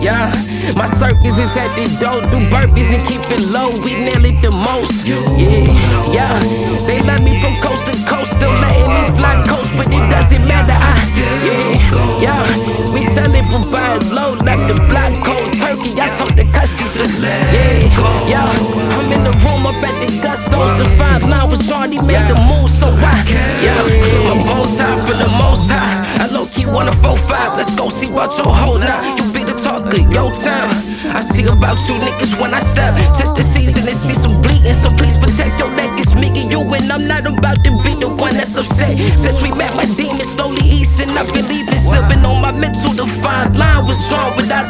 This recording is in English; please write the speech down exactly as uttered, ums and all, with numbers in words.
Yeah, my circus is at the door, do burpees and keep it low. We nail it the most. Yeah, yeah. They love me from coast to coast, still letting me fly coast, but it doesn't matter. I, yeah, yeah. We tell it goodbye low, left the block cold turkey. I told the customers to yeah, yeah. I'm in the room up at the Gustos. The five line was drawn, he made the move, so I, yeah. My bow tie for the most high. I low key wanna four five. Let's go see about your whole now. You be the talk of your time. I see about you niggas when I step. Test the season and see some bleeding, so please protect your neck. It's me and you, and I'm not about to be the one that's upset. Since we met, my demons slowly easing. I believe in sipping on my mental. The fine line was drawn without